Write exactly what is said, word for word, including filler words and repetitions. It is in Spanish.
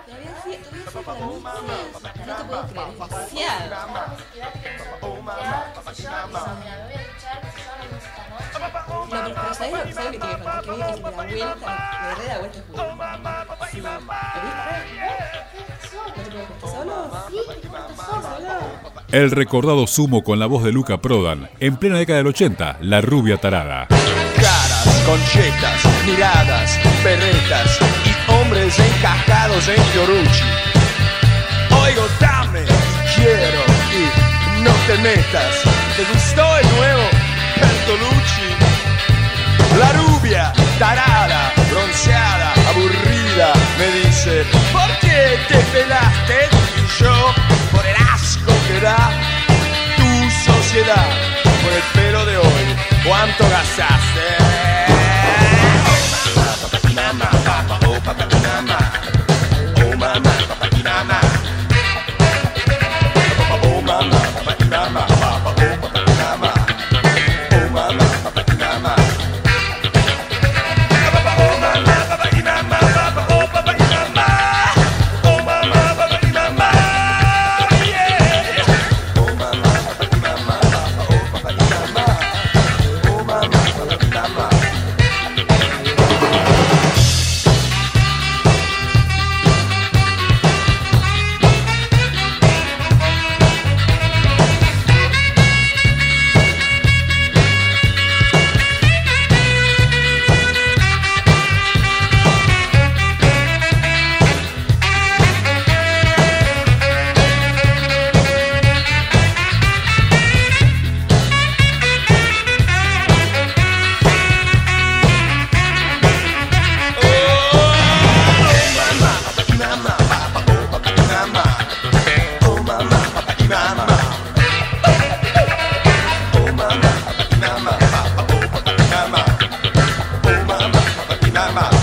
Todavía sí, todavía sí para mí. Sí. No te puedo creer, es demasiado. Vamos, quédate que me voy a quedar, qué sé yo, y dice, mira, me voy a duchar, qué sé yo, no esta noche. No, pero, pero ¿sabes lo, ¿sabes lo que tiene que contar? Que viene que se le da vuelta, le re da vuelta el juego. Sí. ¿Lo viste? ¿No te puedo contar solo? Sí, te cuento solo. El recordado Sumo con la voz de Luca Prodan, en plena década del ochenta, La Rubia Tarada. Caras, conchetas, miradas, berretas y hombres encajados en Fiorucci. Oigo, dame, quiero y no te metas. ¿Te gustó el nuevo Bertolucci? La rubia, tarada, bronceada, aburrida, me dice: ¿por qué te pelaste? Y yo, por el asco que da tu sociedad. Por el pelo de hoy, ¿cuánto gastaste? Oh mamá, papá, oh papá, mamá. Oh mamá, papá, mamá. Oh mamá, papá, mamá. Oh papá, mamá. Oh mamá, papá, mamá. Oh mamá, papá, mamá. Oh papá, mamá. Oh mamá, papá, mamá. Yeah. Oh mamá, papá, mamá. Oh papá, mamá. Oh mamá, papá, mamá. Mama.